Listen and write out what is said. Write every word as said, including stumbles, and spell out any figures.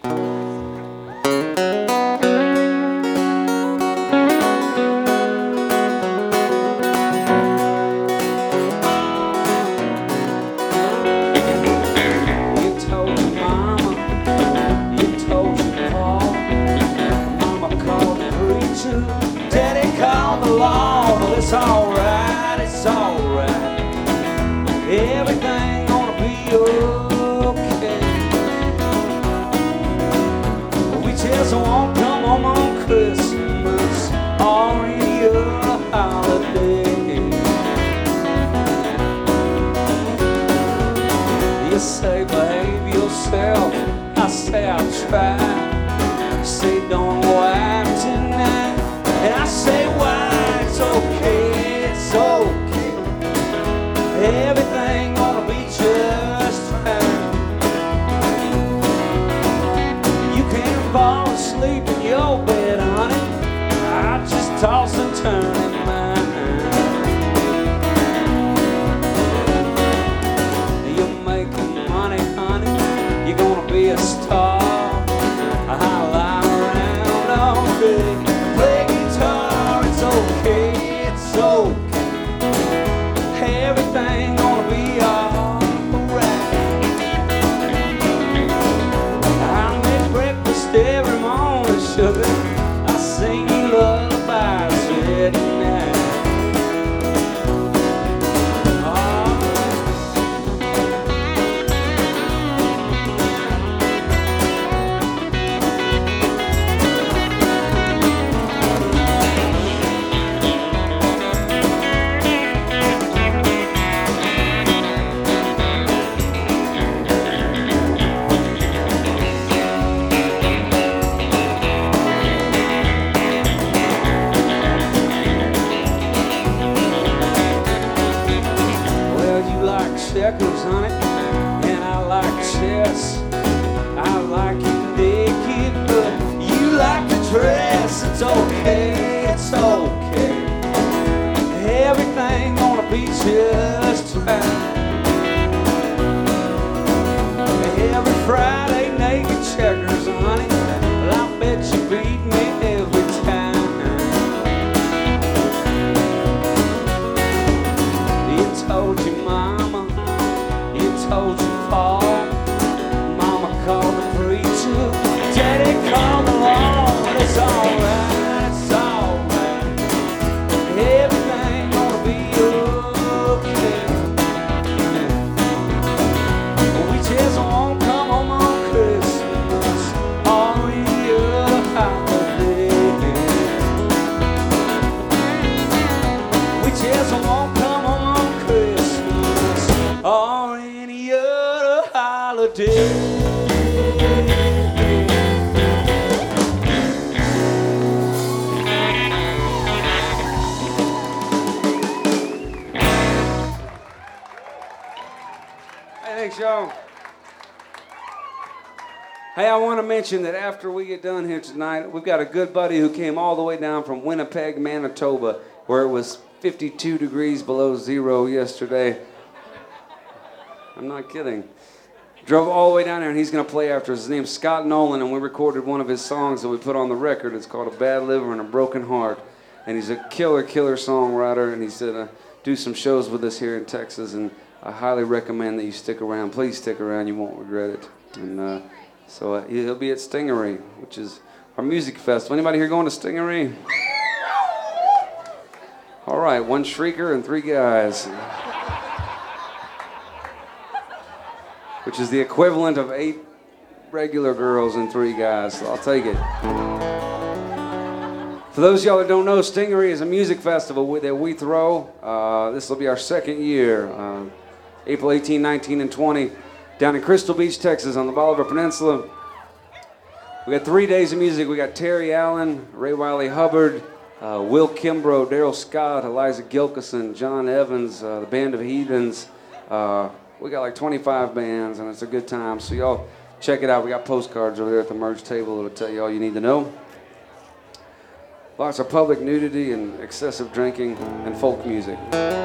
Daddy called the law, but it's alright, it's alright. Everything gonna be okay. We just won't come home on Christmas or any other holiday. You say behave yourself, I say I'll try. You say don't go out tonight, and I say why, it's okay, it's okay. Everything gonna be just fine. You can't fall asleep in your bed, honey, I just toss and turn in mine. You're making money, honey, you're gonna be a star. I lie around all day, play guitar, it's okay, it's okay. Everything gonna be alright. I make breakfast every morning, sugar. I sing you lullabies every night. Checkers, honey, and I like chess. I like you naked, but you like to dress. It's okay, it's okay. Everything gonna be just fine. Every Friday, naked checkers, honey. Well, I bet you beat me every time. You told your mama, told you Paul, Mama called the preacher, Daddy called the law, but it's alright, it's alright. Everything gonna be okay. We just won't come home on Christmas or any other holiday. We just won't come home on Christmas or any other holiday. Hey, thanks, y'all. Hey, I want to mention that after we get done here tonight, we've got a good buddy who came all the way down from Winnipeg, Manitoba, where it was fifty-two degrees below zero yesterday. I'm not kidding. Drove all the way down there, and he's going to play after us. His name's Scott Nolan, and we recorded one of his songs that we put on the record. It's called A Bad Liver and a Broken Heart. And he's a killer, killer songwriter, and he's going to do some shows with us here in Texas, and I highly recommend that you stick around. Please stick around. You won't regret it. And uh, so uh, he'll be at Stingery, which is our music festival. Anybody here going to Stingery? All right, one shrieker and three guys. Which is the equivalent of eight regular girls and three guys, so I'll take it. For those of y'all that don't know, Stingery is a music festival that we throw. Uh, this will be our second year, uh, April eighteenth, nineteenth, and twentieth, down in Crystal Beach, Texas, on the Bolivar Peninsula. We got three days of music. We got Terry Allen, Ray Wiley Hubbard, uh, Will Kimbrough, Daryl Scott, Eliza Gilkison, John Evans, uh, the Band of Heathens. Uh, We got like twenty-five bands, and it's a good time. So y'all check it out. We got postcards over there at the merch table that'll tell you all you need to know. Lots of public nudity and excessive drinking and folk music.